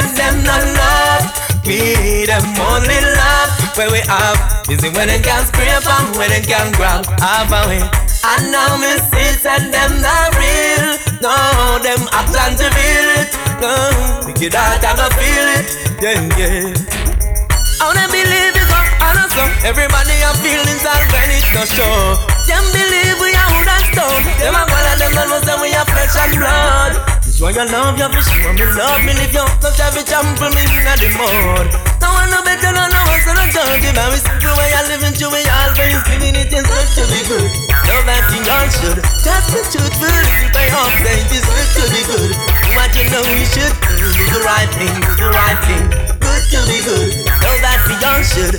and them not love. We them only love where we have. Is it when they can scrape and when they can grab? Have a way. And now me see and them not real. No, them a plan to feel it. No, wicked heart I go feel it. Yeah, yeah. I wanna believe it, I know so. Everybody have feelings and when it's not sure. Them believe we are wood and stone. Them a call and them don't know say we are flesh and blood. This why you love your fish, when me love me live you. Not every trample me in the mud. No one no better, no one so no judge. If I was simple way I live in you, we always feeling it is good to be good. Love that thing all should. Just be truthful, if you pay off, say it is good to be good. What you know we should do the right thing, do the right thing. Good to be good. Know that we all should.